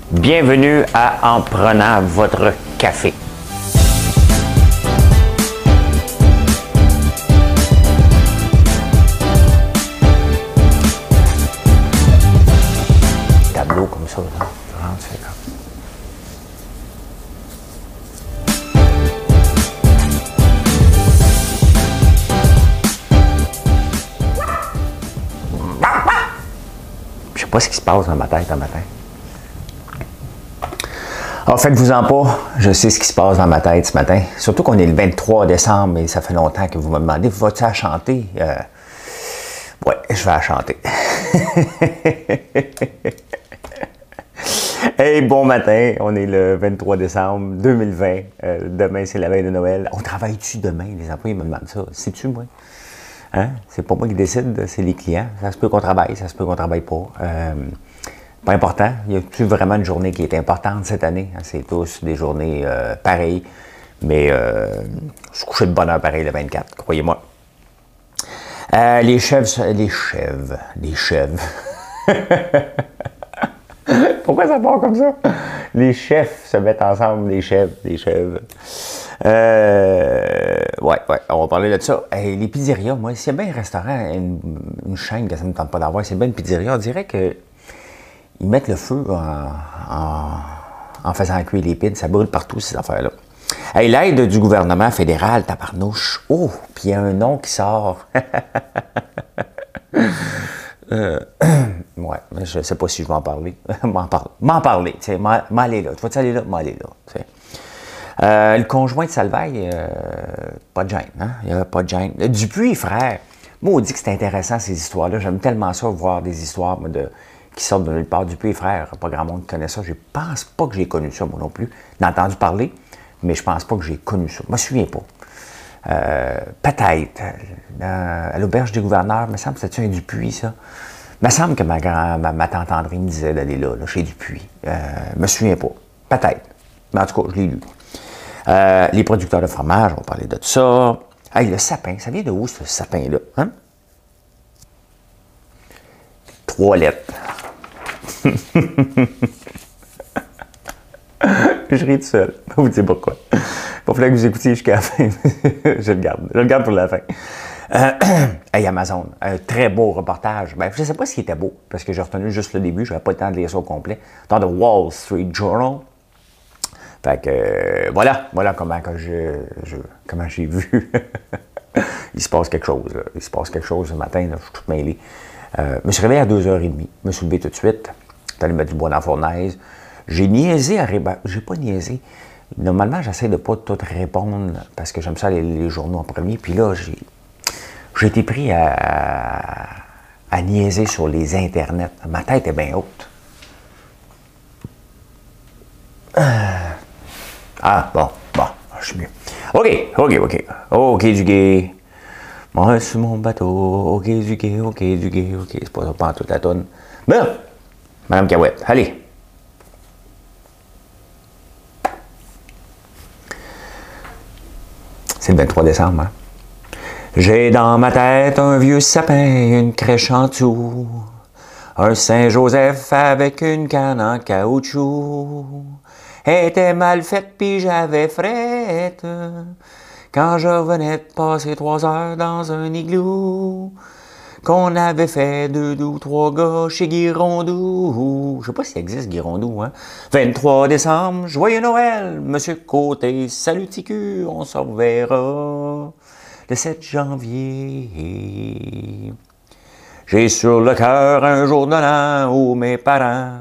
Bienvenue à En prenant votre café. Tableau comme ça, là. C'est là. Je sais pas ce qui se passe dans ma tête un matin. Alors, faites-vous-en pas, je sais ce qui se passe dans ma tête ce matin. Surtout qu'on est le 23 décembre et ça fait longtemps que vous me demandez, vas-tu à chanter? Ouais, je vais à chanter. Hey, bon matin, on est le 23 décembre 2020. Demain, c'est la veille de Noël. On travaille-tu demain? Les employés me demandent ça. Sais-tu, moi? Hein? C'est pas moi qui décide, c'est les clients. Ça se peut qu'on travaille, ça se peut qu'on travaille pas. Pas important. Il y a plus vraiment une journée qui est importante cette année. C'est tous des journées pareilles. Mais je suis couché de bonne heure pareil le 24, croyez-moi. Les chèvres. Pourquoi ça part comme ça? Les chefs se mettent ensemble, les chèvres. Ouais, on va parler de ça. Hey, les pizzerias, moi, s'il y a bien un restaurant, une chaîne que ça ne me tente pas d'avoir, c'est bien une pizzeria, on dirait que ils mettent le feu en faisant cuire les pizzas. Ça brûle partout, ces affaires-là. Hey, l'aide du gouvernement fédéral, tabarnouche. Oh, puis il y a un nom qui sort. Ouais, je ne sais pas si je vais en parler. M'en parler, tu sais, m'aller là. Tu vas-tu aller là? M'aller là, tu sais. Le conjoint de Salvaille, pas de gêne, hein? Il n'y a pas de gêne. Dupuis, frère, moi, on dit que c'est intéressant, ces histoires-là. J'aime tellement ça, voir des histoires qui sortent de nulle part. Dupuis, frère, pas grand monde qui connaît ça. Je pense pas que j'ai connu ça, moi non plus. J'ai entendu parler, mais je pense pas que j'ai connu ça. Je me souviens pas. Peut-être, à l'auberge des gouverneurs, il me semble que c'était un Dupuis, ça. Il me semble que ma tante André me disait d'aller là, chez Dupuis. Je me souviens pas. Peut-être. Mais en tout cas, je l'ai lu. Les producteurs de fromage, on va parler de ça. Hey, le sapin, ça vient de où, ce sapin-là? Hein? 3 lettres. Je ris tout seul. Je vais vous dire pourquoi. Il va falloir que vous écoutiez jusqu'à la fin. Je le garde pour la fin. Hey, Amazon, un très beau reportage. Ben, je ne sais pas s'il était beau, parce que j'ai retenu juste le début. Je n'avais pas le temps de lire ça au complet. Dans le Wall Street Journal. Fait que, voilà comment j'ai vu. Il se passe quelque chose, là. Il se passe quelque chose ce matin, là. Je suis tout mêlé. Je me suis réveillé à 2h30. Je me suis levé tout de suite. Je suis allé mettre du bois dans la fournaise. J'ai niaisé à répondre. J'ai pas niaisé. Normalement, j'essaie de ne pas tout répondre parce que j'aime ça les journaux en premier. Puis là, j'ai été pris à niaiser sur les internets. Ma tête est bien haute. Ah, bon, je suis mieux. OK, du gay. Moi, sur mon bateau. OK, du gay. C'est pas ça, pas en toute la tonne. Bon, Madame Cahouette, allez. C'est le 23 décembre, hein? J'ai dans ma tête un vieux sapin, une crèche en dessous, un Saint-Joseph avec une canne en caoutchouc. Était mal faite pis j'avais frette quand je venais de passer 3 heures dans un igloo qu'on avait fait 2 ou 3 gars chez Girondou. Je sais pas s'il existe Girondou, hein? 23 décembre, joyeux Noël, Monsieur Côté, salut TQ, on se reverra le 7 janvier. J'ai sur le cœur un jour de l'an où mes parents,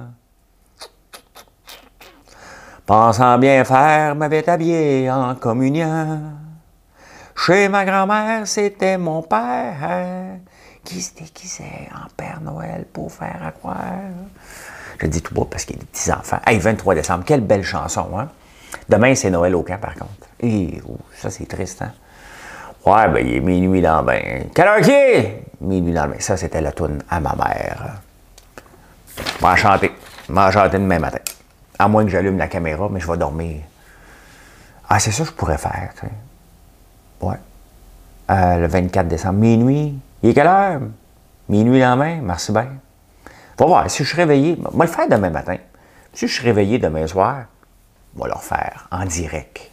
pensant bien faire, m'avaient habillé en communion. Chez ma grand-mère, c'était mon père qui se déguisait en Père Noël pour faire à croire. Je le dis tout bas parce qu'il y a des petits-enfants. Hey, 23 décembre, quelle belle chanson, hein? Demain, c'est Noël au camp, par contre. Et ça, c'est triste, hein? Ouais, ben, il est minuit dans le bain. Quelle heure qu'il est? Minuit dans le bain. Ça, c'était la toune à ma mère. M'en chanter demain matin. À moins que j'allume la caméra, mais je vais dormir. Ah, c'est ça que je pourrais faire, tu sais. Ouais. Le 24 décembre, minuit. Il est quelle heure? Minuit dans la main, merci bien. Va voir, si je suis réveillé, moi le faire demain matin. Si je suis réveillé demain soir, on va le refaire en direct.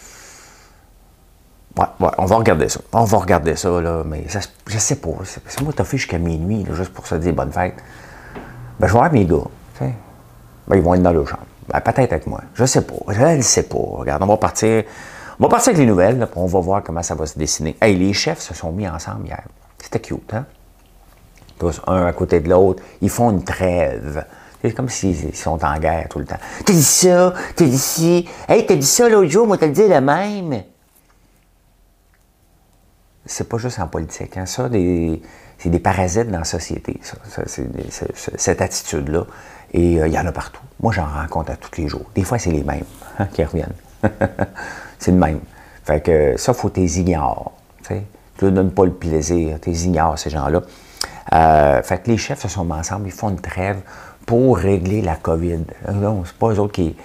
Ouais, on va regarder ça. On va regarder ça, là, mais ça, je sais pas. C'est moi, t'as fait jusqu'à minuit, là, juste pour se dire bonne fête. Ben, je vais voir mes gars, tu sais. Ben, ils vont être dans leur chambre. Ben, peut-être avec moi. Je sais pas. Je ne sais pas. Regarde, on va partir avec les nouvelles, là, puis on va voir comment ça va se dessiner. Hey, les chefs se sont mis ensemble hier. C'était cute, hein? Tous un à côté de l'autre. Ils font une trêve. C'est comme s'ils sont en guerre tout le temps. T'as dit ça, t'as dit ci. Hey, t'as dit ça l'autre jour, moi, t'as dit le même. C'est pas juste en politique. Hein. Ça, c'est des parasites dans la société, ça. Cette attitude-là. Et il y en a partout. Moi, j'en rencontre à tous les jours. Des fois, c'est les mêmes hein, qui reviennent. C'est le même. Fait que ça, il faut t'es ignores. Tu ne leur donnes pas le plaisir. T'es ignores, ces gens-là. Fait que les chefs se sont mis ensemble. Ils font une trêve pour régler la COVID. Non, c'est pas eux autres qui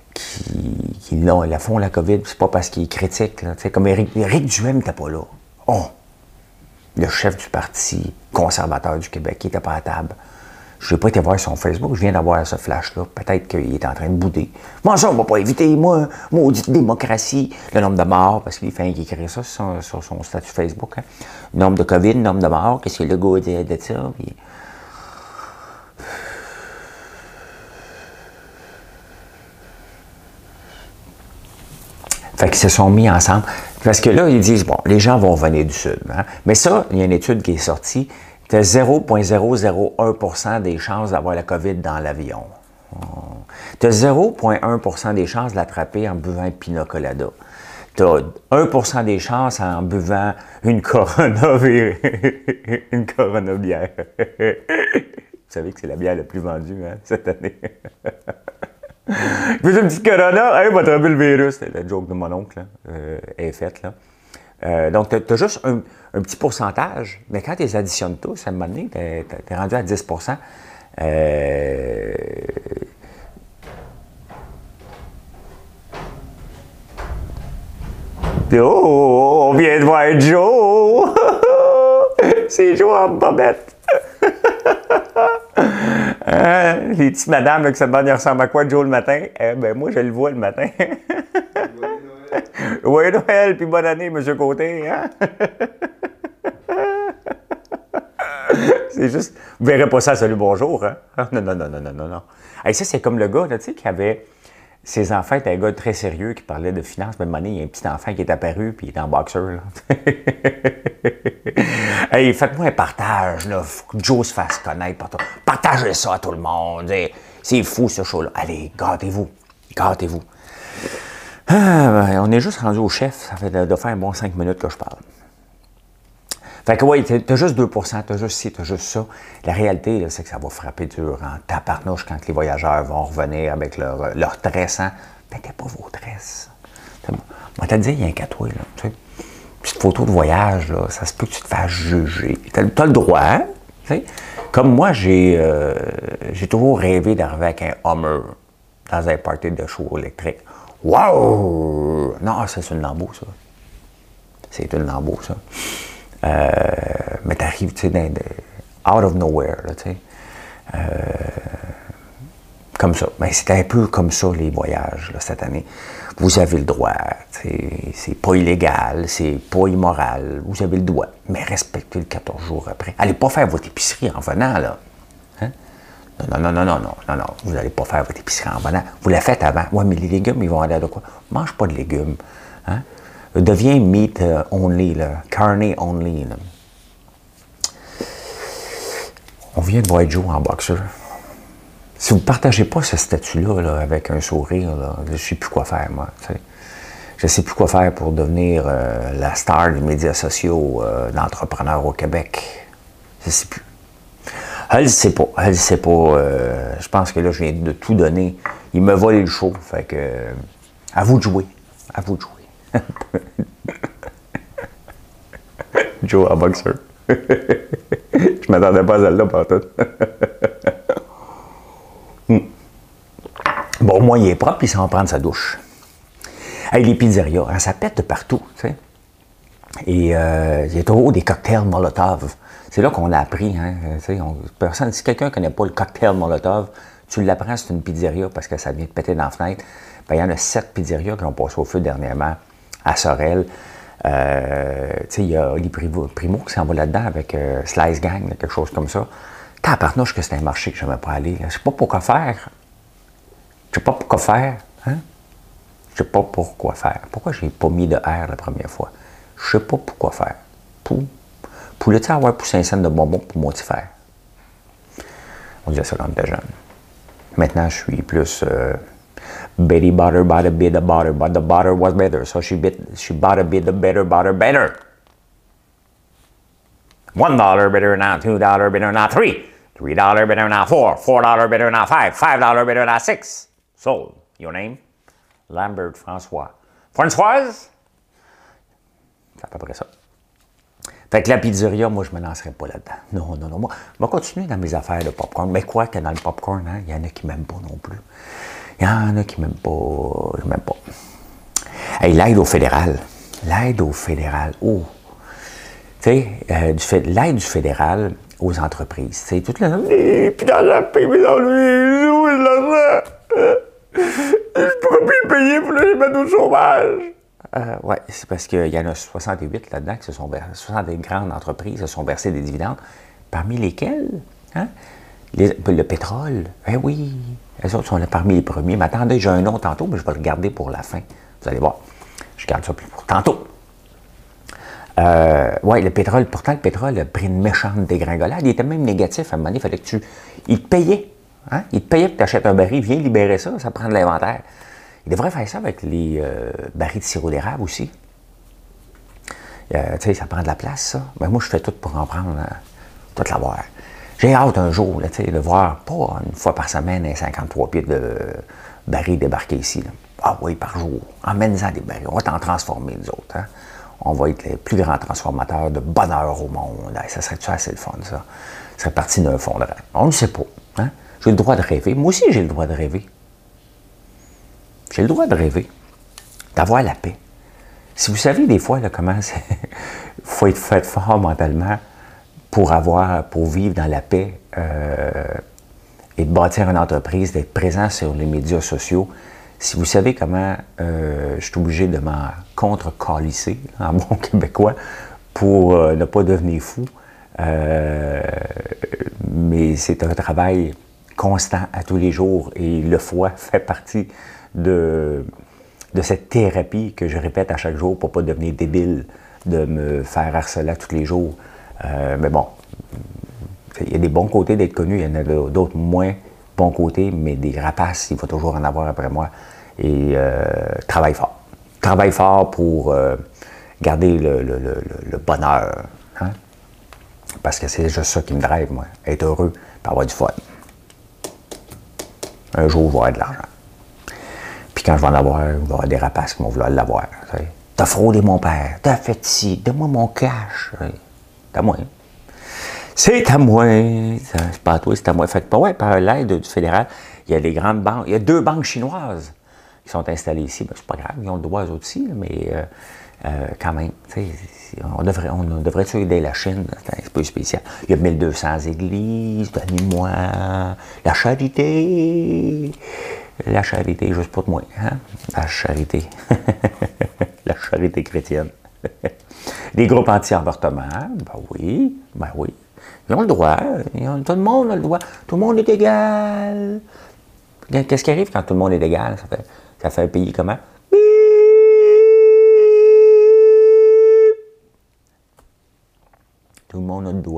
la font, la COVID. C'est pas parce qu'ils critiquent. Là. Comme Éric Duhem n'était pas là. Oh! Le chef du Parti conservateur du Québec, qui n'était pas à table. Je n'ai pas été voir son Facebook, je viens d'avoir ce flash-là. Peut-être qu'il est en train de bouder. Moi, ça, on ne va pas éviter, moi, maudite démocratie. Le nombre de morts, parce qu'il fait écrire ça sur son statut Facebook. Hein. Nombre de COVID, nombre de morts, qu'est-ce que le gars dit de ça? Puis... Fait qu'ils se sont mis ensemble. Parce que là, ils disent, bon, les gens vont venir du Sud. Hein? Mais ça, il y a une étude qui est sortie. Tu as 0,001% des chances d'avoir la COVID dans l'avion. Tu as 0,1% des chances de l'attraper en buvant un pina colada. Tu as 1% des chances en buvant une Corona bière. Vous savez que c'est la bière la plus vendue hein, cette année. Puis une petite Corona, hey, va attraper le virus. C'est la joke de mon oncle, là, est faite. Là. Donc, tu as juste un petit pourcentage, mais quand tu les additionnes tous, à un moment donné, tu es rendu à 10%. Oh, on vient de voir Joe! C'est Joe en bobette! Les petites madames là, qui se demandent, il ressemble à quoi Joe le matin? Ben moi, je le vois le matin. Oui, Noël, puis bonne année, M. Côté. Hein? C'est juste, vous verrez pas ça, salut, bonjour. Hein? Non, non, non, non, non, non, non. Hey, ça, c'est comme le gars, là, tu sais, qui avait... Ses enfants étaient un gars très sérieux qui parlait de finances. Même année, il y a un petit enfant qui est apparu, puis il est en boxeur. Hey, faites-moi un partage, là. Faut que Joe se fasse connaître partout. Partagez ça à tout le monde. C'est fou, ce show-là. Allez, gâtez-vous. Gâtez-vous. On est juste rendu au chef. Ça fait de faire un bon 5 minutes que je parle. Fait que oui, t'as juste 2%, t'as juste ci, t'as juste ça. La réalité, c'est que ça va frapper dur en tabarnouche quand les voyageurs vont revenir avec leur tresse. Hein? Mettez pas vos tresses. Moi, t'as dit, il y a un qu'à toi, là. Tu sais, petite photo de voyage, là, ça se peut que tu te fasses juger. T'as le droit, hein? Tu sais? Comme moi, j'ai toujours rêvé d'arriver avec un Hummer dans un party de show électrique. Wow! Non, c'est une Lambo, ça. C'est une Lambo, ça. Mais t'arrives, tu sais, out of nowhere, là, tu sais. Comme ça. Mais c'était un peu comme ça, les voyages, là, cette année. Vous avez le droit, c'est pas illégal, c'est pas immoral, vous avez le droit. Mais respectez le 14 jours après. Allez pas faire votre épicerie en venant, là. Hein? Non, non, non, non, non, non, non, vous n'allez pas faire votre épicerie en venant. Vous la faites avant. Ouais, mais les légumes, ils vont aller de quoi? Mange pas de légumes, hein? Deviens meat only, là, carne only. Là. On vient de voir Joe en boxeur. Si vous ne partagez pas ce statut-là là, avec un sourire, là, je ne sais plus quoi faire, moi. T'sais. Je ne sais plus quoi faire pour devenir la star des médias sociaux d'entrepreneurs au Québec. Je ne sais plus. Elle ne sait pas. Elle ne sait pas. Je pense que là, je viens de tout donner. Il me volé le show. Fait que, à vous de jouer. À vous de jouer. Joe en boxeur. Je m'attendais pas à celle-là partout. Bon, moi, il est propre, il s'en va prendre sa douche. Hey, les pizzerias, hein, ça pète de partout, tu sais. Et il y a toujours des cocktails Molotov. C'est là qu'on a appris, hein, tu sais, si quelqu'un ne connaît pas le cocktail Molotov, Tu l'apprends, c'est une pizzeria parce que ça vient de péter dans la fenêtre. Ben, il y en a 7 pizzerias qui ont passé au feu dernièrement à Sorel. Tu sais, il y a Oli Primo qui s'en va là-dedans avec Slice Gang, quelque chose comme ça. Tabarnouche que c'est un marché que je n'aimais pas aller. Je ne sais pas pourquoi faire. Je ne sais pas pourquoi faire. Hein? Je ne sais pas pourquoi faire. Pourquoi j'ai pas mis de R la première fois? Je ne sais pas pourquoi faire. Pouvais-tu avoir pour 5 cents de bonbons pour moi faire? On disait ça quand on était jeune. Maintenant, je suis plus Betty butter bought a bit of butter, but the butter was better, so she bought a bit of better butter better. $1 better now, $2 better now, $3 better now, $4 better now, $5 better now, $6. Sold. Your name? Lambert François. Françoise? C'est à peu près ça. Fait que la pizzeria, moi, je ne me lancerai pas là-dedans. Non, non, non. Moi, je vais continuer dans mes affaires de popcorn. Mais quoi que dans le popcorn, hein, il y en a qui ne m'aiment pas non plus. Il y en a qui ne m'aiment pas. Je m'aime pas. Hey, l'aide au fédéral. L'aide au fédéral. Oh! Tu sais, l'aide du fédéral aux entreprises. Tu sais, toute la. Puis dans la paix, mais dans lui, où est l'argent? Je ne pourrais plus payer pour les mettre au chômage. Oui, c'est parce qu'il y en a 68 là-dedans qui se sont versés, 60 grandes entreprises se sont versées des dividendes, parmi lesquelles, hein, le pétrole. Eh oui, les autres sont là parmi les premiers. Mais attendez, j'ai un nom tantôt, mais je vais le garder pour la fin. Vous allez voir, je garde ça pour tantôt. Oui, le pétrole, pourtant le pétrole a pris une méchante dégringolade. Il était même négatif à un moment donné, il fallait que tu... Il te payait. Hein? Il te payait pour que tu achètes un baril, viens libérer ça, ça prend de l'inventaire. Il devrait faire ça avec les barils de sirop d'érable aussi. Tu sais, ça prend de la place, ça. Ben, moi, je fais tout pour en prendre, tout l'avoir. J'ai hâte un jour, là, de voir, pas une fois par semaine, un 53 pieds de barils débarquer ici. Là. Ah oui, par jour. Emmène-en des barils. On va t'en transformer, nous autres. Hein? On va être les plus grands transformateurs de bonheur au monde. Ça serait-tu assez le fun, ça? Ça serait parti d'un fondement. On ne sait pas. Hein? J'ai le droit de rêver. Moi aussi, j'ai le droit de rêver. J'ai le droit de rêver, d'avoir la paix. Si vous savez des fois là, comment il faut être fait fort mentalement pour vivre dans la paix et de bâtir une entreprise, d'être présent sur les médias sociaux, si vous savez comment je suis obligé de m'en contre-calisser, en bon québécois, pour ne pas devenir fou, mais c'est un travail constant à tous les jours et le foie fait partie de cette thérapie que je répète à chaque jour pour ne pas devenir débile, de me faire harceler tous les jours. Mais bon, il y a des bons côtés d'être connu, il y en a d'autres moins bons côtés, mais des rapaces, il va toujours en avoir après moi. Et travaille fort. Travaille fort pour garder le bonheur. Hein? Parce que c'est juste ça qui me drive, moi. Être heureux et avoir du fun. Un jour, je vais avoir de l'argent. Puis quand je vais en avoir, il va y avoir des rapaces qui vont vouloir l'avoir. T'as fraudé mon père, t'as fait ci, donne-moi mon cash. C'est à moi. C'est à moi. C'est pas à toi, c'est à moi. Fait que, ouais, par l'aide du fédéral, il y a les grandes banques. Il y a 2 banques chinoises qui sont installées ici. Ben, c'est pas grave, ils ont le droit eux autres aussi, mais quand même, on devrait aider la Chine. C'est un peu spécial. Il y a 1200 églises, donnez-moi la charité. La charité, juste pour moi. Hein? La charité. La charité chrétienne. Les groupes anti-avortement, ben oui. Ils ont le droit. Tout le monde a le droit. Tout le monde est égal. Qu'est-ce qui arrive quand tout le monde est égal? Ça fait un pays comment? Tout le monde a le droit.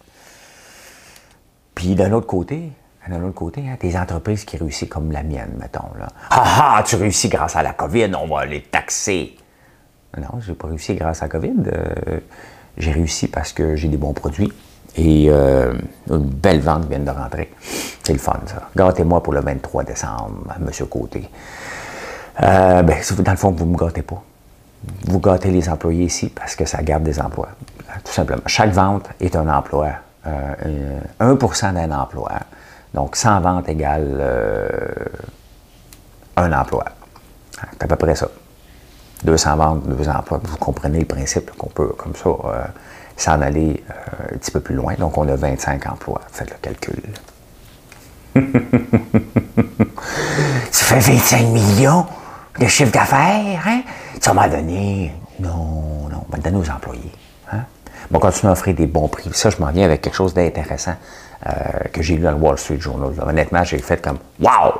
Puis d'un autre côté, hein, des entreprises qui réussissent comme la mienne, mettons. Là. Ah, tu réussis grâce à la COVID, on va les taxer. Non, je n'ai pas réussi grâce à la COVID. J'ai réussi parce que j'ai des bons produits et une belle vente vient de rentrer. C'est le fun, ça. Gâtez-moi pour le 23 décembre, M. Côté. Dans le fond, vous ne me gâtez pas. Vous gâtez les employés ici parce que ça garde des emplois. Tout simplement. Chaque vente est un emploi. 1% d'un emploi. Donc, 100 ventes égale un emploi. C'est à peu près ça. 200 ventes, 2 emplois. Vous comprenez le principe qu'on peut, comme ça, s'en aller un petit peu plus loin. Donc, on a 25 emplois. Faites le calcul. fais 25 millions de chiffre d'affaires, hein? Ça m'a donné. Non, on va le donner aux employés. Hein? On va continuer à offrir des bons prix. Ça, je m'en viens avec quelque chose d'intéressant que j'ai lu dans le Wall Street Journal. Là. Honnêtement, j'ai fait comme wow!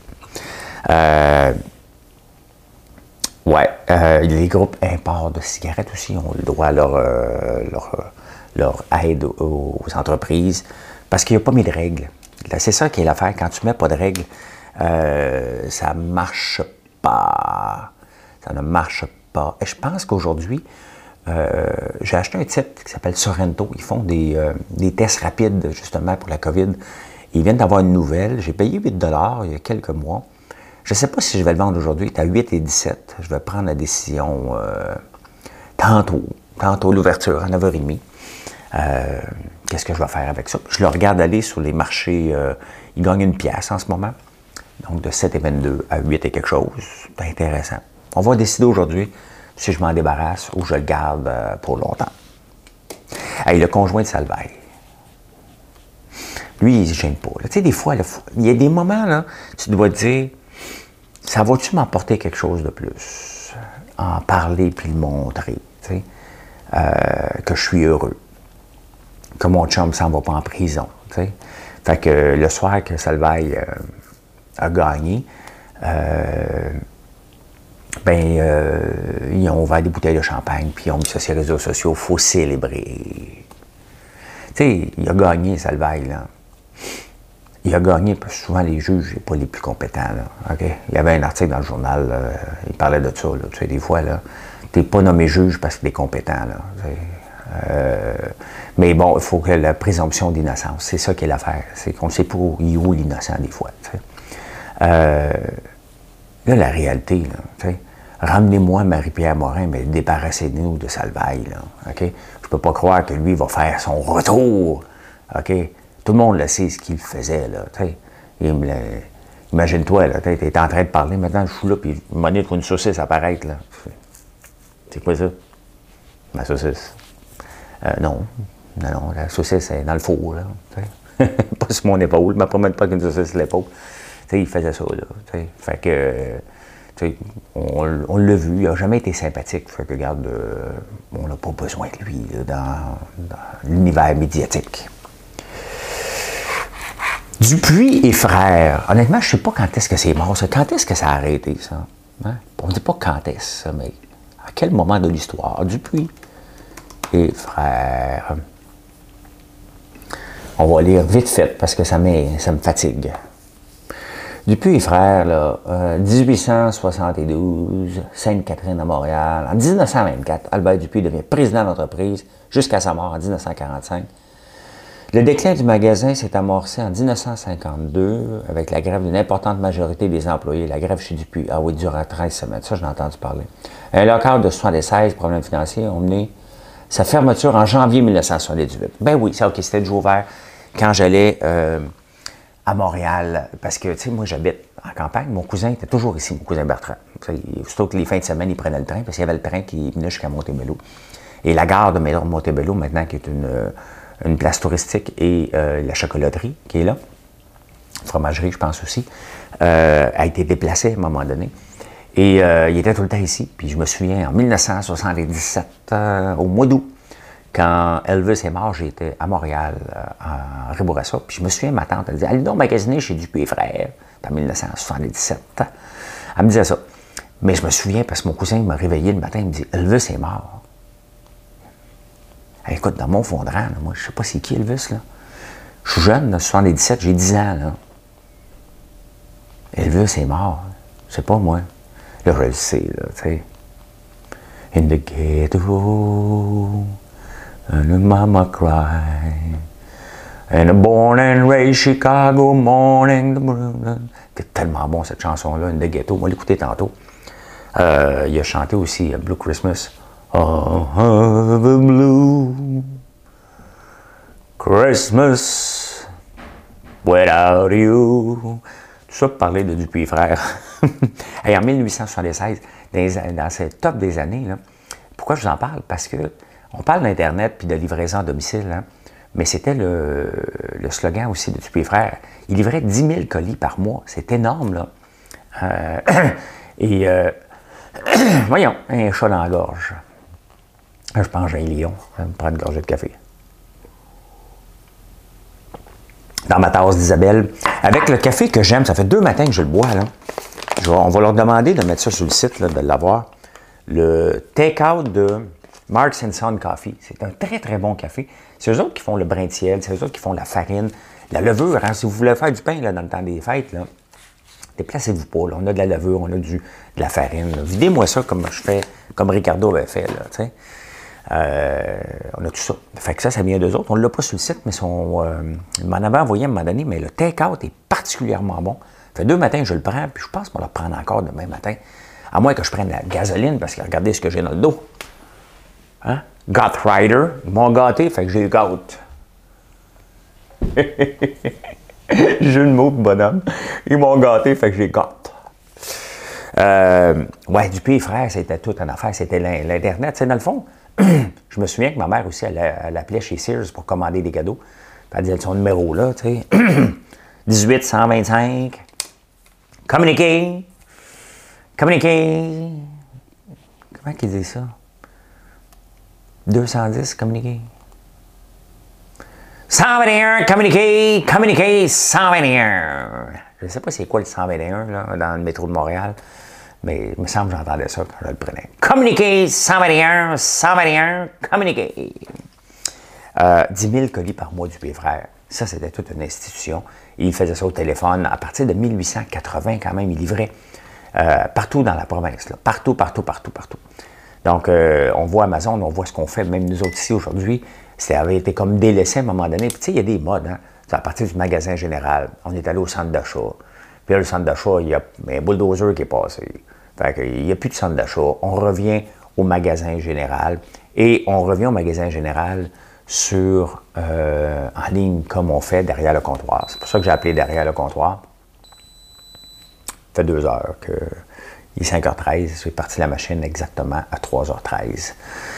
Les groupes imports de cigarettes aussi ont le droit à leur aide aux entreprises parce qu'il n'y a pas mis de règles. C'est ça qui est l'affaire. Quand tu ne mets pas de règles, ça ne marche pas. Ça ne marche pas. Et je pense qu'aujourd'hui, j'ai acheté un titre qui s'appelle Sorrento. Ils font des tests rapides, justement, pour la COVID. Ils viennent d'avoir une nouvelle. J'ai payé 8 $ il y a quelques mois. Je ne sais pas si je vais le vendre aujourd'hui. Il est à 8,17 $. Je vais prendre la décision tantôt l'ouverture, à 9h30. Qu'est-ce que je vais faire avec ça? Je le regarde aller sur les marchés. Il gagne une pièce en ce moment. Donc, de 7,22 à 8 et quelque chose. C'est intéressant. On va décider aujourd'hui si je m'en débarrasse ou je le garde pour longtemps. Hey, le conjoint de Salvaille. Lui, il ne se gêne pas. Tu sais, des fois, il y a des moments, là, tu dois te dire, ça va-tu m'apporter quelque chose de plus? En parler puis le montrer, tu sais, que je suis heureux. Que mon chum ne s'en va pas en prison, tu sais. Fait que le soir que Salvaille a gagné, ils ont ouvert des bouteilles de champagne, puis ils ont mis ça sur les réseaux sociaux, il faut célébrer. Tu sais, il a gagné, Salvaille, là. Il a gagné parce que souvent les juges ne sont pas les plus compétents, là. Okay? Il y avait un article dans le journal, il parlait de ça, là. Tu sais, des fois, là, tu n'es pas nommé juge parce que tu es compétent, là. Mais bon, il faut que la présomption d'innocence, c'est ça qui est l'affaire. C'est qu'on ne sait pas où l'innocent, des fois. Là, la réalité, là, ramenez-moi Marie-Pierre Morin, mais débarrassez-nous de Salvaille. Là, okay? Je ne peux pas croire que lui va faire son retour. Okay? Tout le monde le sait ce qu'il faisait. Là, imagine-toi, tu es en train de parler, maintenant je suis là, puis il m'a dit qu'il faut une saucisse apparaître. Là. C'est quoi ça? Ma saucisse. Non, la saucisse est dans le four. Là, pas sur mon épaule, je ne me promène pas qu'une saucisse sur l'épaule. Il faisait ça, là. Fait que, on l'a vu, il n'a jamais été sympathique. Fait que, regarde, on n'a pas besoin de lui là, dans l'univers médiatique. Dupuis et frères. Honnêtement, je ne sais pas quand est-ce que c'est mort, ça. Quand est-ce que ça a arrêté, ça? Hein? On ne dit pas quand est-ce, mais à quel moment de l'histoire? Dupuis et frères. On va lire vite fait, parce que ça me fatigue. Dupuis et frères, là, 1872, Sainte-Catherine à Montréal. En 1924, Albert Dupuis devient président de l'entreprise jusqu'à sa mort en 1945. Le déclin du magasin s'est amorcé en 1952 avec la grève d'une importante majorité des employés. La grève chez Dupuis, ah oui, durant 13 semaines. Ça, je l'ai entendu parler. Un local de 76 problèmes financiers ont mené sa fermeture en janvier 1978. Ben oui, ça, OK, c'était toujours ouvert quand j'allais à Montréal, parce que, tu sais, moi, j'habite en campagne. Mon cousin était toujours ici, mon cousin Bertrand. Surtout que les fins de semaine, il prenait le train, parce qu'il y avait le train qui venait jusqu'à Montebello. Et la gare de Montebello, maintenant, qui est une place touristique, et la chocolaterie qui est là, fromagerie, je pense aussi, a été déplacée à un moment donné. Et il était tout le temps ici. Puis je me souviens, en 1977, au mois d'août, quand Elvis est mort, j'étais à Montréal, en Ribourassa. Puis je me souviens, ma tante, elle disait « Allez donc magasiner chez Dupuis et Frères », en 1977. Elle me disait ça. Mais je me souviens, parce que mon cousin m'a réveillé le matin, il me dit « Elvis est mort ». Écoute, dans mon fond de rang, là, moi, je ne sais pas c'est qui Elvis, là. Je suis jeune, là, 77, j'ai 10 ans, là. Elvis est mort. Je sais pas, moi. Là, je le sais, là, tu sais. In the ghetto, and the mama cry, and a born and raised Chicago morning, the moon. C'est tellement bon, cette chanson-là, In the ghetto. On va l'écouter tantôt. Il a chanté aussi Blue Christmas. Oh, have a blue Christmas without you. Tout ça pour parler de Dupuis frères. Et en 1876, dans ce top des années, là, pourquoi je vous en parle? Parce que on parle d'Internet puis de livraison à domicile, hein, mais c'était le slogan aussi de Dupuis frères. Il livrait 10 000 colis par mois. C'est énorme, là. Et, voyons, un chat dans la gorge. Je pense que j'ai un lion. Je vais me prendre une gorgée de café. Dans ma tasse d'Isabelle. Avec le café que j'aime, ça fait 2 matins que je le bois, là. On va leur demander de mettre ça sur le site, là, de l'avoir. Le take-out de Marks Son Coffee. C'est un très, très bon café. C'est eux autres qui font le brin de ciel, c'est eux autres qui font la farine, la levure. Hein, si vous voulez faire du pain là, dans le temps des fêtes, là, déplacez-vous pas. Là. On a de la levure, on a de la farine. Là. Videz-moi ça comme je fais, comme Ricardo avait fait. Là, on a tout ça. Fait que ça vient d'eux autres. On ne l'a pas sur le site, mais ils m'en avaient envoyé à un moment donné, mais le take-out est particulièrement bon. Ça fait 2 matins que je le prends, puis je pense qu'on va le prendre encore demain matin. À moins que je prenne la gasoline, parce que regardez ce que j'ai dans le dos. Hein? Got Rider. Ils m'ont gâté, fait que j'ai eu gâte. Jeu de mots de bonhomme. Ils m'ont gâté, fait que j'ai gâte. Ouais, Dupuis et Frères, c'était tout en affaire. C'était l'Internet. Tu sais, dans le fond, je me souviens que ma mère aussi, elle appelait chez Sears pour commander des cadeaux. Elle disait son numéro là, tu sais. 18 125. Communiquer. Communiquer. Comment qu'ils disent ça? 210, communiquer. 121, communiquer, communiquer, 121. Je ne sais pas c'est quoi le 121 là, dans le métro de Montréal, mais il me semble que j'entendais ça quand je le prenais. Communiquer, 121, 121, communiquer. 10 000 colis par mois du Frères. Ça, c'était toute une institution. Il faisait ça au téléphone. À partir de 1880, quand même, il livrait partout dans la province. Là. Partout. Donc, on voit Amazon, on voit ce qu'on fait, même nous autres ici aujourd'hui. Ça avait été comme délaissé à un moment donné. Puis, tu sais, il y a des modes. Hein? C'est à partir du magasin général. On est allé au centre d'achat. Puis là, le centre d'achat, il y a un bulldozer qui est passé. Fait qu'il n'y a plus de centre d'achat. On revient au magasin général. Et on revient au magasin général en ligne, comme on fait derrière le comptoir. C'est pour ça que j'ai appelé derrière le comptoir. Ça fait 2 heures que... Il est 5h13, j'ai parti la machine exactement à 3h13.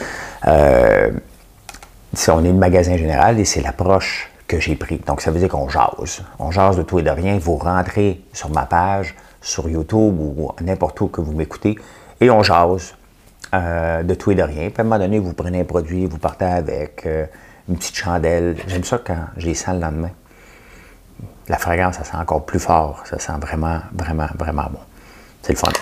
On est le magasin général et c'est l'approche que j'ai prise. Donc, ça veut dire qu'on jase. On jase de tout et de rien. Vous rentrez sur ma page, sur YouTube ou n'importe où que vous m'écoutez et on jase de tout et de rien. Puis à un moment donné, vous prenez un produit, vous partez avec une petite chandelle. J'aime ça quand je les sens le lendemain. La fragrance, ça sent encore plus fort. Ça sent vraiment, vraiment, vraiment bon. C'est le fun.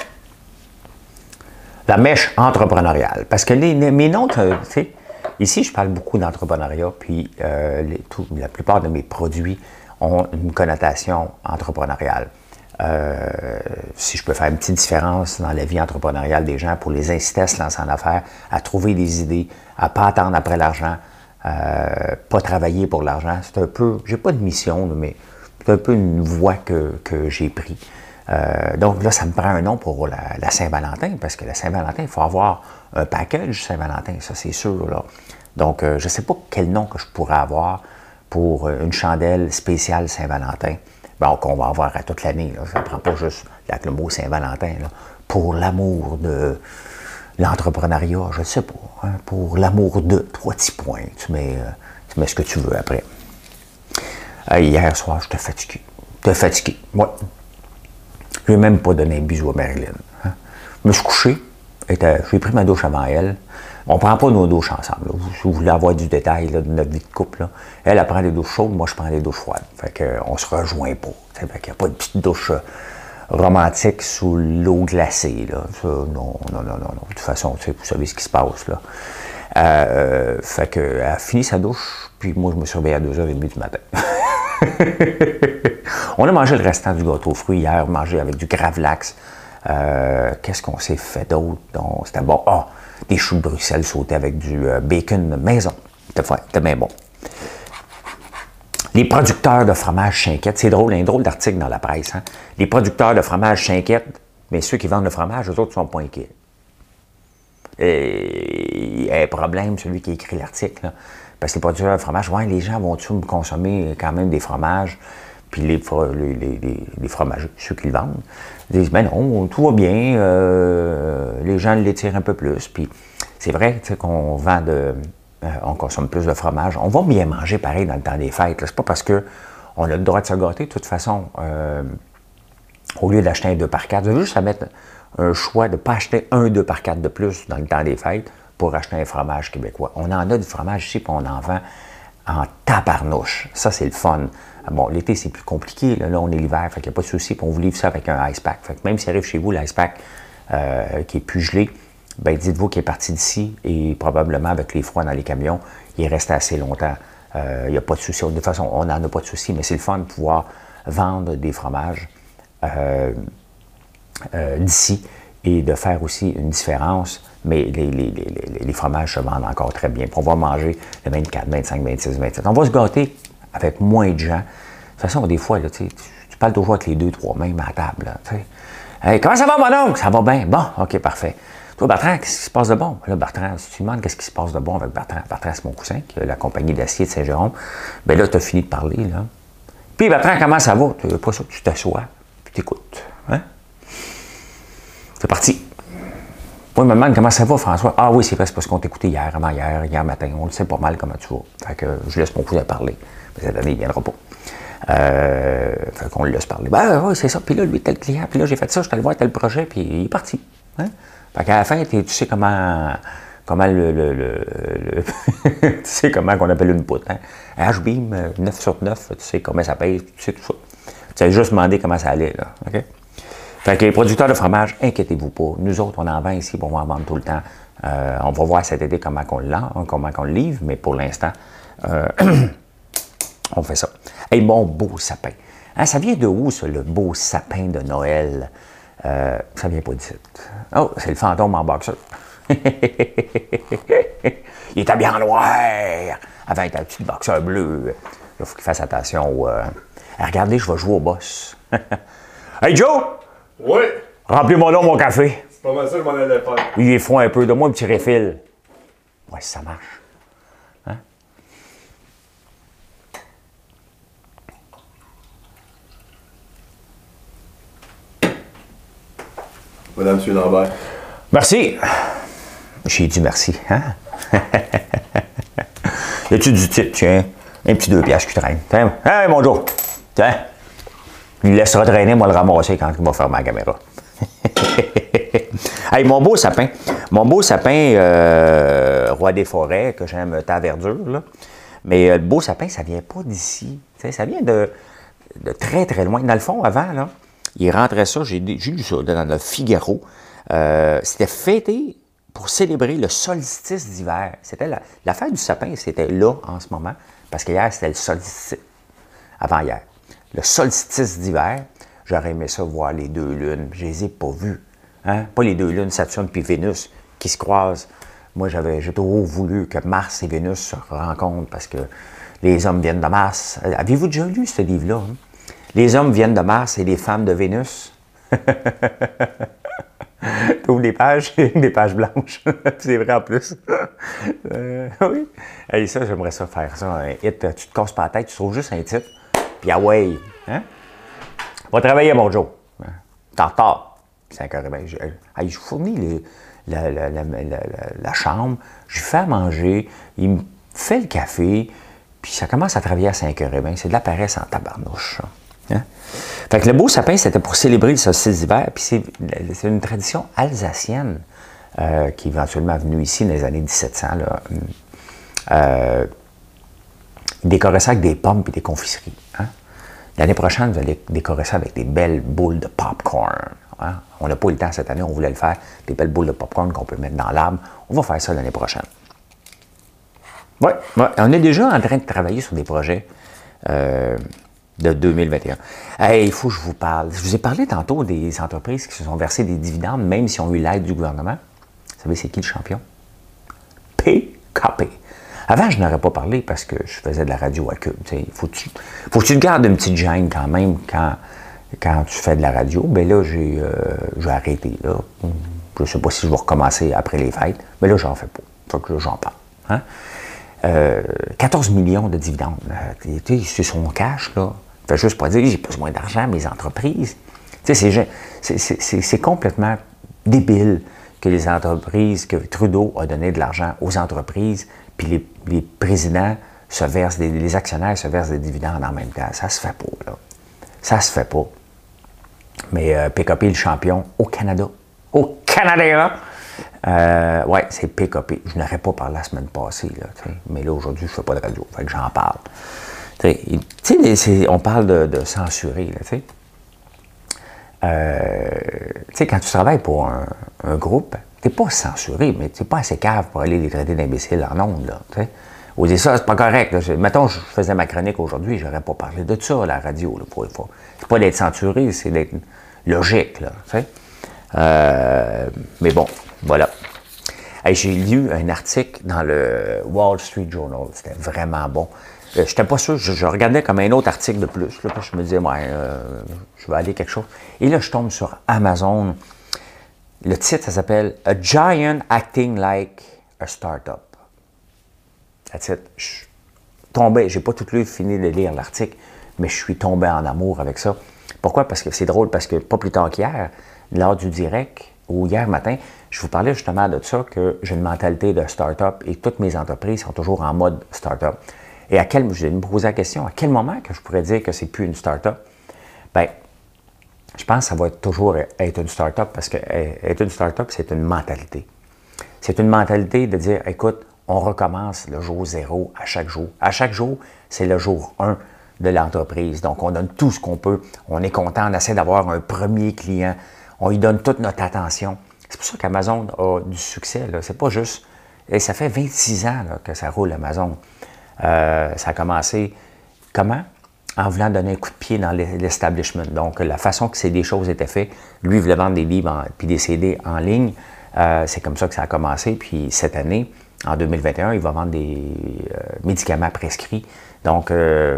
La mèche entrepreneuriale. Parce que mes notes, tu sais, ici, je parle beaucoup d'entrepreneuriat, puis la plupart de mes produits ont une connotation entrepreneuriale. Si je peux faire une petite différence dans la vie entrepreneuriale des gens pour les inciter à se lancer en affaires, à trouver des idées, à ne pas attendre après l'argent, pas travailler pour l'argent, c'est un peu, j'ai pas de mission, mais c'est un peu une voie que j'ai prise. Donc là, ça me prend un nom pour la Saint-Valentin, parce que la Saint-Valentin, il faut avoir un package Saint-Valentin, ça c'est sûr. Là. Donc, je ne sais pas quel nom que je pourrais avoir pour une chandelle spéciale Saint-Valentin. Bon, qu'on va avoir à toute l'année. Ça ne prend pas juste avec le mot Saint-Valentin. Pour l'amour de l'entrepreneuriat, je ne sais pas. Hein, pour l'amour de 3 petits points. Tu mets ce que tu veux après. Hier soir, j'étais fatigué. T'es fatigué, moi. Je n'ai même pas donné un bisou à Marilyn. Hein. Je me suis couché, j'ai pris ma douche avant elle. On ne prend pas nos douches ensemble. Si vous voulez avoir du détail là, de notre vie de couple, là. Elle prend des douches chaudes, moi je prends des douches froides. Fait qu'on ne se rejoint pas. Fait qu'il n'y a pas de petite douche romantique sous l'eau glacée. Là. Ça, non. De toute façon, vous savez ce qui se passe. Là. Fait qu'elle a fini sa douche, puis moi je me suis réveillé à 2h30 du matin. On a mangé le restant du gâteau aux fruits hier, mangé avec du gravlax. Qu'est-ce qu'on s'est fait d'autre? C'était bon. Des choux de Bruxelles sautés avec du bacon maison. C'était bien bon. Les producteurs de fromage Chinquette, c'est drôle, il y a un drôle d'article dans la presse. Hein? Les producteurs de fromage Chinquette, mais ceux qui vendent le fromage, eux autres ne sont pas inquiets. Il y a un problème, celui qui écrit l'article. Là. Parce que les producteurs de fromage, ouais, les gens vont-tu consommer quand même des fromages? Puis les fromagers, ceux qui le vendent, disent, ben non, tout va bien, les gens l'étirent un peu plus. Puis c'est vrai qu'on vend on consomme plus de fromage. On va bien manger pareil dans le temps des fêtes. C'est pas parce qu'on a le droit de se gâter. De toute façon, Au lieu d'acheter un 2 par 4, vous avez juste à mettre un choix de ne pas acheter un 2 par 4 de plus dans le temps des fêtes pour acheter un fromage québécois. On en a du fromage ici, puis on en vend en tabarnouche. Ça, c'est le fun. Bon, l'été, c'est plus compliqué. Là, on est l'hiver, fait qu'il n'y a pas de souci, puis on vous livre ça avec un ice pack. Fait que même s'il arrive chez vous, l'ice pack qui est plus gelé, ben dites-vous qu'il est parti d'ici et probablement avec les froids dans les camions, il est resté assez longtemps. Il n'y a pas de souci. De toute façon, on n'en a pas de souci, mais c'est le fun de pouvoir vendre des fromages d'ici et de faire aussi une différence. Mais les fromages se vendent encore très bien. Puis on va manger le 24, 25, 26, 27. On va se gâter avec moins de gens. De toute façon, des fois, là, tu parles toujours avec les 2-3 mêmes à la table. Là, hey, comment ça va, mon oncle? Ça va bien. Bon, OK, parfait. Toi, Bertrand, qu'est-ce qui se passe de bon? Là, Bertrand, si tu demandes qu'est-ce qui se passe de bon avec Bertrand, Bertrand, c'est mon cousin, qui a la compagnie d'acier de Saint-Jérôme. Bien là, tu as fini de parler, là. Puis, Bertrand, comment ça va? Tu n'as pas ça, tu t'assois, puis tu écoutes. Hein? C'est parti. Moi, il me demande comment ça va, François. Ah oui, c'est parce qu'on t'écoutait hier, avant-hier, hier matin. On le sait pas mal comment tu vas. Fait que je laisse mon cousin parler. Mais cette année, il ne viendra pas. Fait qu'on le laisse parler. Ben oui, c'est ça. Puis là, lui, tel client. Puis là, j'ai fait ça, je suis allé voir tel projet, puis il est parti. Hein? Fait qu'à la fin, tu sais comment tu sais comment qu'on appelle une poutre. Hein? H-Beam, 9 sur 9, tu sais comment ça pèse, tu sais tout ça. Tu as juste demandé comment ça allait, là. OK? Fait que les producteurs de fromage, inquiétez-vous pas. Nous autres, on en vend ici, on va en vendre tout le temps. On va voir cet été comment on le livre, mais pour l'instant, on fait ça. Hey, mon beau sapin. Hein, ça vient de où, ça, le beau sapin de Noël? Ça vient pas d'ici. Oh, c'est le fantôme en boxeur. Il est habillé en noir. Avec un petit boxeur bleu. Il faut qu'il fasse attention. Regardez, je vais jouer au boss. Hey, Joe! Oui! Remplis-moi donc mon café. C'est pas mal ça, je m'en allais faire. Il est froid un peu. Donne-moi un petit refill. Ouais, ça marche. Hein? Madame, monsieur Lambert. Merci. J'ai dit merci. Hein? Y a-tu du type, tiens? Un petit 2 piastres qui traîne. Tiens, hey, mon Joe! Tiens! Il laissera traîner, moi le ramasser quand il va faire ma caméra. Hey, mon beau sapin, roi des forêts, que j'aime ta verdure, là. Mais le beau sapin, ça vient pas d'ici. Ça vient de très, très loin. Dans le fond, avant, là, il rentrait ça, j'ai lu ça dans le Figaro. C'était fêté pour célébrer le solstice d'hiver. C'était la fête du sapin, c'était là en ce moment, parce qu'hier, c'était le solstice. Avant hier. Le solstice d'hiver, j'aurais aimé ça voir les deux lunes. Je les ai pas vues. Hein? Pas les deux lunes, Saturne puis Vénus, qui se croisent. Moi, j'ai toujours voulu que Mars et Vénus se rencontrent parce que les hommes viennent de Mars. Avez-vous déjà lu ce livre-là? Hein? Les hommes viennent de Mars et les femmes de Vénus. Tu ouvres des pages blanches. C'est vrai en plus. Oui. Et ça, j'aimerais ça faire ça. Un hit, tu te casses pas la tête, tu trouves juste un titre. Puis ah ouais, hein? Va travailler, mon Joe. T'es en retard. 5h30. Je fournis la chambre, je lui fais à manger, il me fait le café, puis ça commence à travailler à 5h30. C'est de la paresse en tabarnouche. Hein? Fait que le beau sapin, c'était pour célébrer le solstice d'hiver, puis c'est une tradition alsacienne qui est éventuellement venue ici dans les années 1700. Là. Ils décoraient ça avec des pommes et des confiseries. Hein? L'année prochaine, vous allez décorer ça avec des belles boules de popcorn. Hein? On n'a pas eu le temps cette année, on voulait le faire. Des belles boules de popcorn qu'on peut mettre dans l'arbre. On va faire ça l'année prochaine. Oui, on est déjà en train de travailler sur des projets de 2021. Hey, il faut que je vous parle. Je vous ai parlé tantôt des entreprises qui se sont versées des dividendes, même si on a eu l'aide du gouvernement. Vous savez, c'est qui le champion? PKP. Avant, je n'aurais pas parlé parce que je faisais de la radio à Cube. Faut que tu te gardes une petite gêne quand même quand tu fais de la radio. Bien là, j'ai arrêté. Là. Je ne sais pas si je vais recommencer après les fêtes, mais là, j'en fais pas. Faut que j'en parle. Hein? 14 millions de dividendes. C'est son cash, là. Fait juste pas dire j'ai besoin d'argent, mes entreprises. C'est complètement débile que les entreprises, que Trudeau a donné de l'argent aux entreprises, puis les présidents se versent, les actionnaires se versent des dividendes en même temps. Ça se fait pas, là. Ça se fait pas. Mais PKP est le champion au Canada. Au Canada! Ouais, c'est PKP. Je n'aurais pas parlé la semaine passée, là, mais là, aujourd'hui, je ne fais pas de radio, fait que j'en parle. Tu sais, on parle de censurer, là, tu sais. Quand tu travailles pour un groupe, tu n'es pas censuré, mais tu n'es pas assez cave pour aller les traiter d'imbéciles en ondes, là, tu sais. Ou dire ça, c'est pas correct. Là. Mettons, je faisais ma chronique aujourd'hui, j'aurais pas parlé de ça à la radio, là, pour une fois. C'est pas d'être censuré, c'est d'être logique, là, tu sais. Mais bon, voilà. Hey, j'ai lu un article dans le Wall Street Journal. C'était vraiment bon. Je n'étais pas sûr. Je regardais comme un autre article de plus. Là, puis je me disais, ouais, je vais aller quelque chose. Et là, je tombe sur Amazon. Le titre, ça s'appelle « A Giant Acting Like a Startup ». That's it. Je suis tombé. J'ai pas tout lu fini de lire l'article, mais je suis tombé en amour avec ça. Pourquoi? Parce que c'est drôle, parce que pas plus tard qu'hier, lors du direct, ou hier matin, je vous parlais justement de ça, que j'ai une mentalité de start-up et toutes mes entreprises sont toujours en mode start-up. Et je vais me poser la question, à quel moment que je pourrais dire que c'est plus une start-up? Bien, je pense que ça va toujours être une start-up parce que être une start-up, c'est une mentalité. C'est une mentalité de dire, écoute, on recommence le jour 0 à chaque jour. À chaque jour, c'est le jour 1 de l'entreprise. Donc, on donne tout ce qu'on peut. On est content, on essaie d'avoir un premier client. On lui donne toute notre attention. C'est pour ça qu'Amazon a du succès. C'est pas juste... Et ça fait 26 ans là, que ça roule, Amazon. Ça a commencé comment? En voulant donner un coup de pied dans l'establishment. Donc, la façon que des choses étaient faites, lui, il voulait vendre des livres puis des CD en ligne. C'est comme ça que ça a commencé. Puis cette année, en 2021, il va vendre des médicaments prescrits. Donc,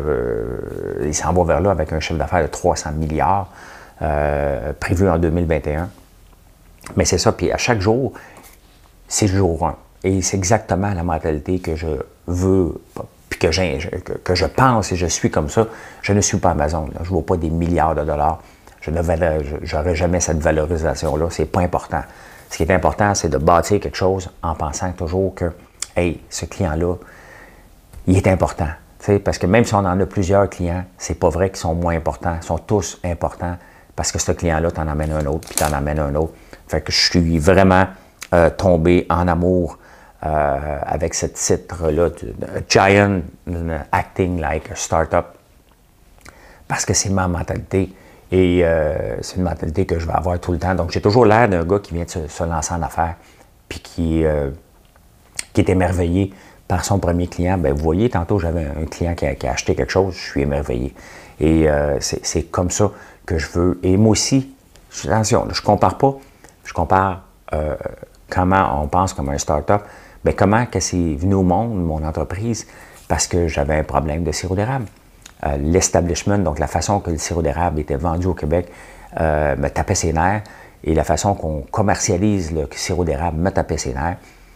il s'en va vers là avec un chiffre d'affaires de 300 milliards prévu en 2021. Mais c'est ça. Puis à chaque jour, c'est le jour 1. Et c'est exactement la mentalité que je veux, puis que je pense et je suis comme ça. Je ne suis pas Amazon. Là. Je ne vaux pas des milliards de dollars. Je n'aurai jamais cette valorisation-là. C'est pas important. Ce qui est important, c'est de bâtir quelque chose en pensant toujours que, hey, ce client-là, il est important. T'sais, parce que même si on en a plusieurs clients, c'est pas vrai qu'ils sont moins importants. Ils sont tous importants parce que ce client-là, t'en amène un autre, puis t'en amène un autre. Fait que je suis vraiment tombé en amour avec ce titre-là, Giant Acting Like a Startup, parce que c'est ma mentalité. Et c'est une mentalité que je vais avoir tout le temps. Donc, j'ai toujours l'air d'un gars qui vient de se lancer en affaires, puis qui est émerveillé par son premier client. Bien, vous voyez, tantôt, j'avais un client qui a acheté quelque chose, je suis émerveillé. Et c'est comme ça que je veux. Et moi aussi, attention, je ne compare pas, je compare comment on pense comme un start-up. Bien, comment que c'est venu au monde, mon entreprise, parce que j'avais un problème de sirop d'érable. L'establishment, donc la façon que le sirop d'érable était vendu au Québec, me tapait ses nerfs. Et la façon qu'on commercialise le sirop d'érable me tapait ses nerfs.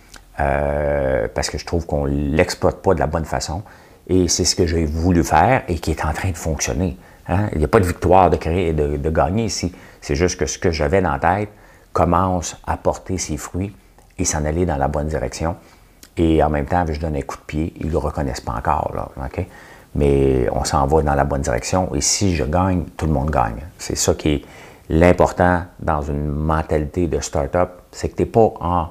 Parce que je trouve qu'on ne l'exploite pas de la bonne façon. Et c'est ce que j'ai voulu faire et qui est en train de fonctionner. Hein? Il n'y a pas de victoire de gagner ici. C'est juste que ce que j'avais dans la tête commence à porter ses fruits et s'en aller dans la bonne direction. Et en même temps, je donne un coup de pied. Ils ne le reconnaissent pas encore. Là, okay? Mais on s'en va dans la bonne direction. Et si je gagne, tout le monde gagne. C'est ça qui est l'important dans une mentalité de start-up. C'est que tu n'es pas en...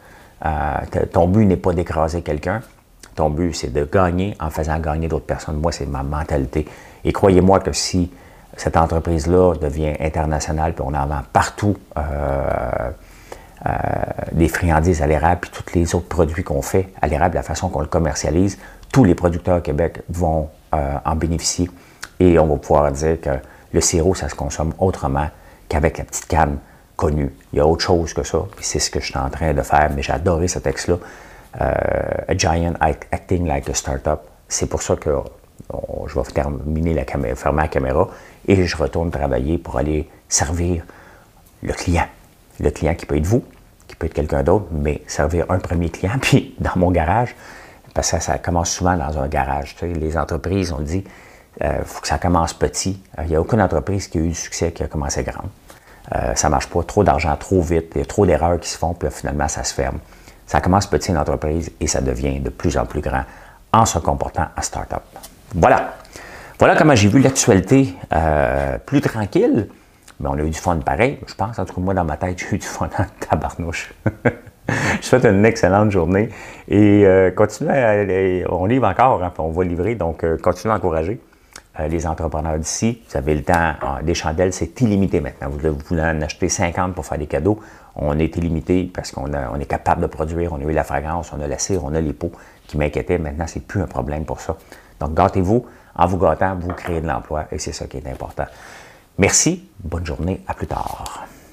ton but n'est pas d'écraser quelqu'un. Ton but, c'est de gagner en faisant gagner d'autres personnes. Moi, c'est ma mentalité. Et croyez-moi que si cette entreprise-là devient internationale, puis on en vend partout des friandises à l'érable, puis tous les autres produits qu'on fait à l'érable, la façon qu'on le commercialise, tous les producteurs au Québec vont en bénéficier. Et on va pouvoir dire que le sirop, ça se consomme autrement qu'avec la petite canne connue. Il y a autre chose que ça, puis c'est ce que je suis en train de faire. Mais j'ai adoré ce texte-là. A Giant Acting Like a Startup. C'est pour ça que je vais fermer la caméra et je retourne travailler pour aller servir le client. Le client qui peut être vous, qui peut être quelqu'un d'autre, mais servir un premier client. Puis dans mon garage, parce que ça commence souvent dans un garage. Tu sais, les entreprises, on dit, faut que ça commence petit. Il n'y a aucune entreprise qui a eu du succès qui a commencé grande. Ça ne marche pas. Trop d'argent, trop vite. Il y a trop d'erreurs qui se font, puis là, finalement, ça se ferme. Ça commence petit une entreprise et ça devient de plus en plus grand en se comportant en start-up. Voilà. Voilà comment j'ai vu l'actualité plus tranquille. Mais on a eu du fun pareil, je pense. En tout cas, moi, dans ma tête, j'ai eu du fun en tabarnouche. Je vous souhaite une excellente journée et continuez on livre encore, hein, on va livrer, donc continuez à encourager les entrepreneurs d'ici. Vous avez le temps, des chandelles, c'est illimité maintenant. Vous voulez en acheter 50 pour faire des cadeaux, on est illimité parce qu'on est capable de produire, on a eu la fragrance, on a la cire, on a les pots qui m'inquiétaient. Maintenant, c'est plus un problème pour ça. Donc, gâtez-vous. En vous gâtant, vous créez de l'emploi et c'est ça qui est important. Merci, bonne journée, à plus tard.